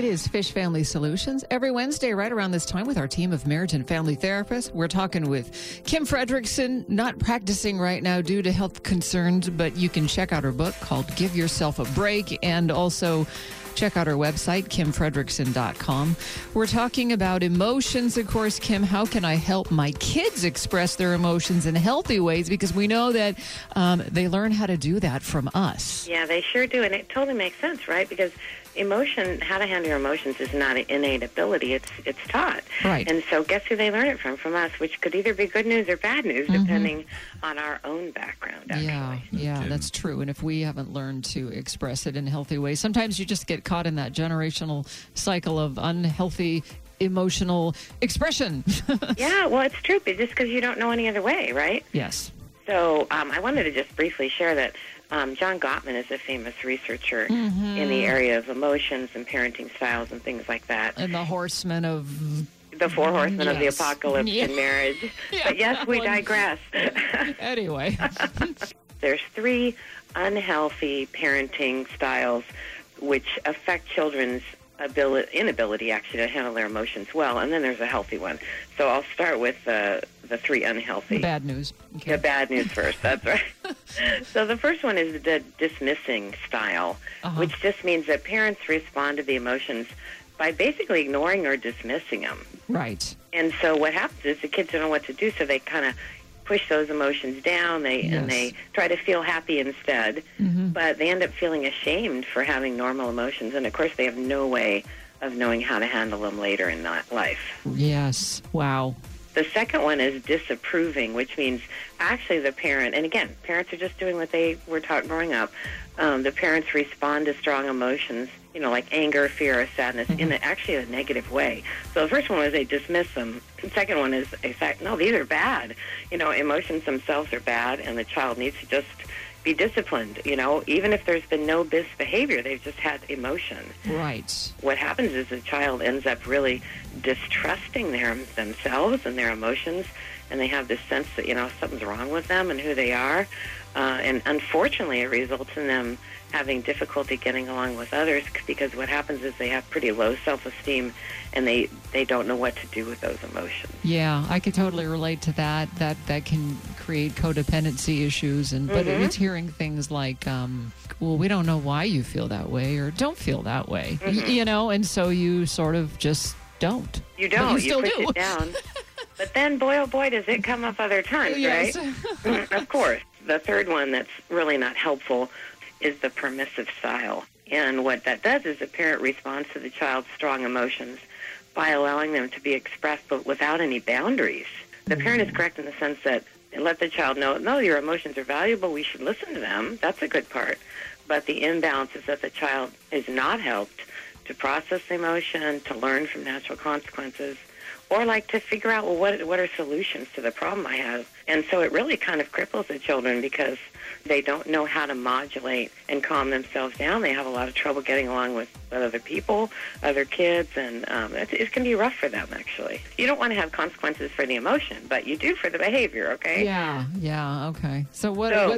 It is Fish Family Solutions every Wednesday right around this time with our team of marriage and family therapists. We're talking with Kim Frederickson, not practicing right now due to health concerns, but you can check out her book called Give Yourself a Break, and also check out our website, kimfrederickson.com. We're talking about emotions, of course. Kim, how can I help my kids express their emotions in healthy ways? Because we know that they learn how to do that from us. Yeah, they sure do, and it totally makes sense, right? Because how to handle your emotions is not an innate ability. It's taught. Right. And so guess who they learn it from? From us, which could either be good news or bad news, depending on our own background, actually. Yeah, that's true. And if we haven't learned to express it in healthy ways, sometimes you just get caught in that generational cycle of unhealthy emotional expression. Yeah, well, it's true, but just because you don't know any other way, right? Yes. So I wanted to just briefly share that John Gottman is a famous researcher in the area of emotions and parenting styles and things like that. And the horsemen of... The four horsemen of the apocalypse in marriage. Yeah, but yes, we digress. Anyway. There's 3 unhealthy parenting styles which affect children's inability actually to handle their emotions well, and then there's a healthy one. So I'll start with the 3 unhealthy. The bad news. Okay. The bad news first, that's right. So the first one is the dismissing style, which just means that parents respond to the emotions by basically ignoring or dismissing them. Right. And so what happens is the kids don't know what to do, so they kind of push those emotions down, and they try to feel happy instead, but they end up feeling ashamed for having normal emotions, and of course they have no way of knowing how to handle them later in life. Yes. Wow. The second one is disapproving, which means actually the parent, and again, parents are just doing what they were taught growing up. The parents respond to strong emotions, like anger, fear, or sadness, in actually a negative way. So the first one was they dismiss them. The second one is they say, no, these are bad. Emotions themselves are bad, and the child needs to just be disciplined. Even if there's been no misbehavior, they've just had emotion. Right. What happens is the child ends up really distrusting themselves and their emotions, and they have this sense that, something's wrong with them and who they are. And unfortunately, it results in them having difficulty getting along with others, because what happens is they have pretty low self-esteem, and they don't know what to do with those emotions. Yeah, I could totally relate to that. That can create codependency issues, but it's hearing things like, well, we don't know why you feel that way, or don't feel that way, and so you sort of just don't. You don't. But you still push do. It down. But then, boy, oh boy, does it come up other times, yes. right? Of course. The third one that's really not helpful is the permissive style. And what that does is the parent responds to the child's strong emotions by allowing them to be expressed, but without any boundaries. The parent is correct in the sense that let the child know, no, your emotions are valuable, we should listen to them. That's a good part. But the imbalance is that the child is not helped to process the emotion, to learn from natural consequences, or to figure out, well, what are solutions to the problem I have? And so it really kind of cripples the children, because they don't know how to modulate and calm themselves down. They have a lot of trouble getting along with other people, other kids, and it can be rough for them, actually. You don't want to have consequences for the emotion, but you do for the behavior, okay? Yeah, okay. So what are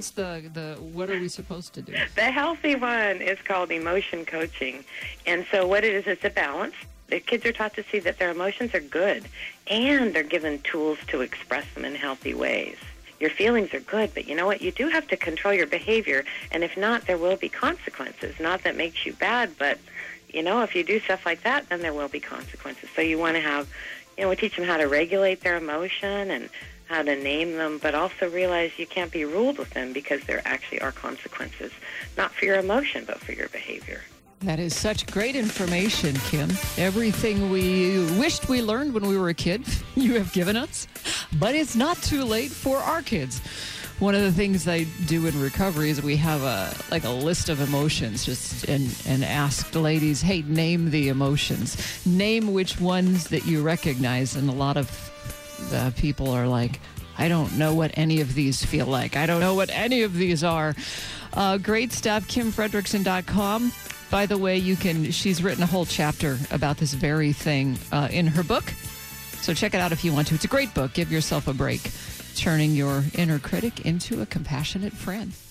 we supposed to do? The healthy one is called emotion coaching. And so what it is, it's a balance. The kids are taught to see that their emotions are good, and they're given tools to express them in healthy ways. Your feelings are good, but you know what? You do have to control your behavior, and if not, there will be consequences. Not that makes you bad, but, if you do stuff like that, then there will be consequences. So you want to have, we teach them how to regulate their emotion and how to name them, but also realize you can't be ruled with them, because there actually are consequences, not for your emotion, but for your behavior. That is such great information, Kim. Everything we wished we learned when we were a kid, you have given us. But it's not too late for our kids. One of the things I do in recovery is we have a list of emotions, and ask the ladies, hey, name the emotions. Name which ones that you recognize. And a lot of people are like, I don't know what any of these feel like. I don't know what any of these are. Great stuff. KimFrederickson.com. By the way, she's written a whole chapter about this very thing in her book. So check it out if you want to. It's a great book. Give yourself a break. Turning your inner critic into a compassionate friend.